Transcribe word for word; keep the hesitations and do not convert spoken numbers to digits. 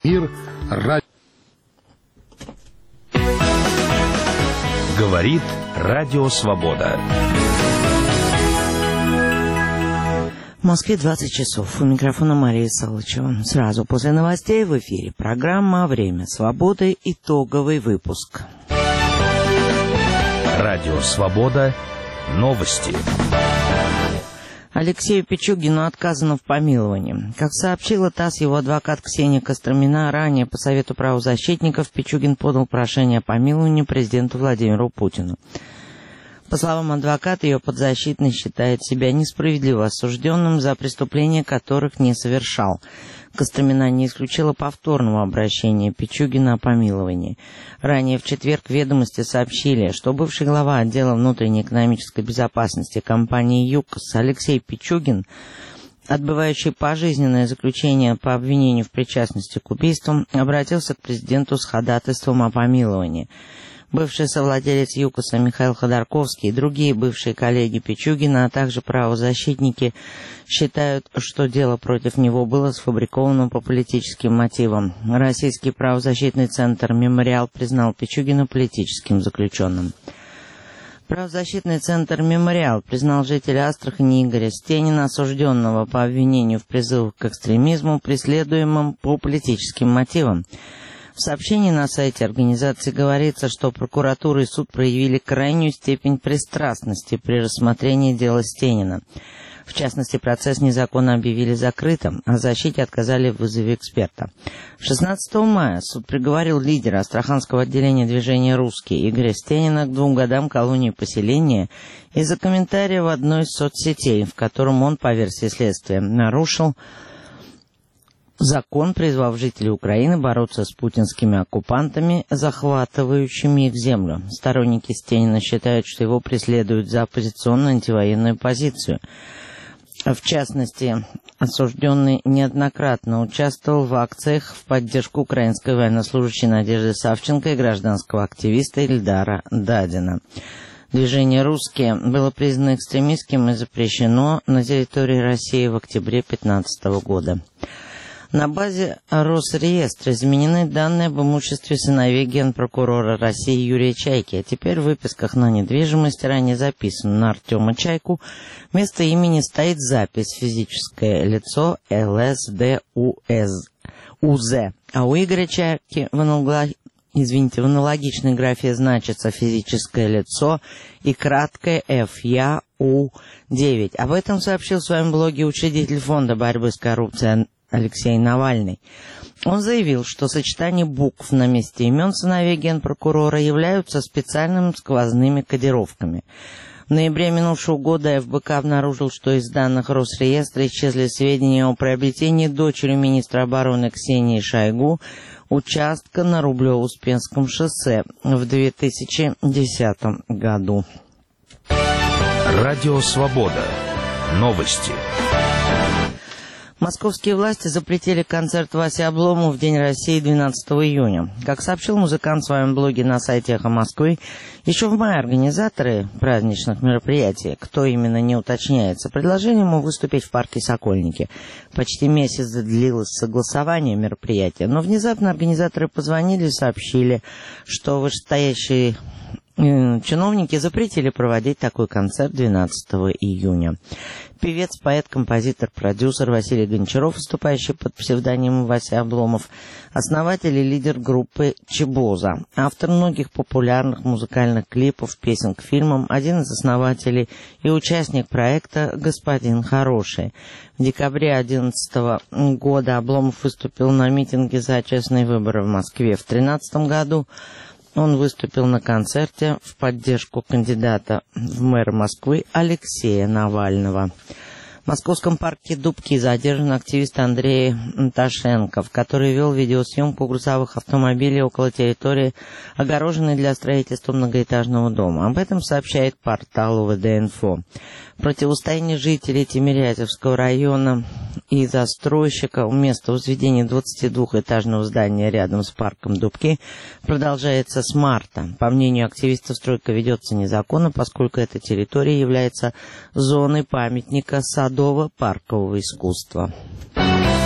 Мир ради... Говорит Радио Свобода. В Москве двадцать часов. У микрофона Мария Салычева. Сразу после новостей в эфире программа «Время свободы». Итоговый выпуск. Радио Свобода. Новости. Алексею Пичугину отказано в помиловании. Как сообщила ТАСС, его адвокат Ксения Костромина, ранее по совету правозащитников Пичугин подал прошение о помиловании президенту Владимиру Путину. По словам адвоката, ее подзащитный считает себя несправедливо осужденным за преступления, которых не совершал. Костромина не исключила повторного обращения Пичугина о помиловании. Ранее в четверг «Ведомости» сообщили, что бывший глава отдела внутренней экономической безопасности компании ЮКОС Алексей Пичугин, отбывающий пожизненное заключение по обвинению в причастности к убийствам, обратился к президенту с ходатайством о помиловании. Бывший совладелец ЮКОСа Михаил Ходорковский и другие бывшие коллеги Пичугина, а также правозащитники, считают, что дело против него было сфабриковано по политическим мотивам. Российский правозащитный центр «Мемориал» признал Пичугина политическим заключенным. Правозащитный центр «Мемориал» признал жителя Астрахани Игоря Стенина, осужденного по обвинению в призывах к экстремизму, преследуемым по политическим мотивам. В сообщении на сайте организации говорится, что прокуратура и суд проявили крайнюю степень пристрастности при рассмотрении дела Стенина. В частности, процесс незаконно объявили закрытым, а защите отказали в вызове эксперта. шестнадцатого мая суд приговорил лидера Астраханского отделения движения «Русские» Игоря Стенина к двум годам колонии поселения из-за комментария в одной из соцсетей, в котором он, по версии следствия, нарушил закон, призвав жителей Украины бороться с путинскими оккупантами, захватывающими их землю. Сторонники Стенина считают, что его преследуют за оппозиционную антивоенную позицию. В частности, осужденный неоднократно участвовал в акциях в поддержку украинской военнослужащей Надежды Савченко и гражданского активиста Ильдара Дадина. Движение «Русские» было признано экстремистским и запрещено на территории России в октябре две тысячи пятнадцатого года. На базе Росреестра изменены данные об имуществе сыновей генпрокурора России Юрия Чайки, а теперь в выписках на недвижимость, ранее записано на Артема Чайку, вместо имени стоит запись «Физическое лицо ЛСДУЗ», а у Игоря Чайки в аналогичной Извините, в аналогичной графе значится «физическое лицо» и краткое эф я у девять. Об этом сообщил в своем блоге учредитель фонда борьбы с коррупцией Алексей Навальный. Он заявил, что сочетание букв на месте имен сыновей генпрокурора являются специальными сквозными кодировками. В ноябре минувшего года эф бэ ка обнаружил, что из данных Росреестра исчезли сведения о приобретении дочерью министра обороны Ксении Шойгу участка на Рублево-Успенском шоссе в две тысячи десятом году. Радио Свобода. Новости. Московские власти запретили концерт Васи Обломова в День России двенадцатого июня. Как сообщил музыкант в своем блоге на сайте «Эхо Москвы», еще в мае организаторы праздничных мероприятий, кто именно не уточняется, предложили ему выступить в парке «Сокольники». Почти месяц длилось согласование мероприятия, но внезапно организаторы позвонили и сообщили, что вышестоящие чиновники запретили проводить такой концерт двенадцатого июня. Певец, поэт, композитор, продюсер Василий Гончаров, выступающий под псевдонимом Вася Обломов, основатель и лидер группы Чебоза, автор многих популярных музыкальных клипов, песен к фильмам, один из основателей и участник проекта «Господин Хороший». В декабре две тысячи одиннадцатого года Обломов выступил на митинге за честные выборы в Москве. В две тысячи тринадцатом году он выступил на концерте в поддержку кандидата в мэр Москвы Алексея Навального. В московском парке Дубки задержан активист Андрей Ташенков, который вел видеосъемку грузовых автомобилей около территории, огороженной для строительства многоэтажного дома. Об этом сообщает портал вэ дэ инфо. Противостояние жителей Тимирязевского района и застройщика у места возведения двадцатидвухэтажного здания рядом с парком Дубки продолжается с марта. По мнению активистов, стройка ведется незаконно, поскольку эта территория является зоной памятника садово-паркового искусства.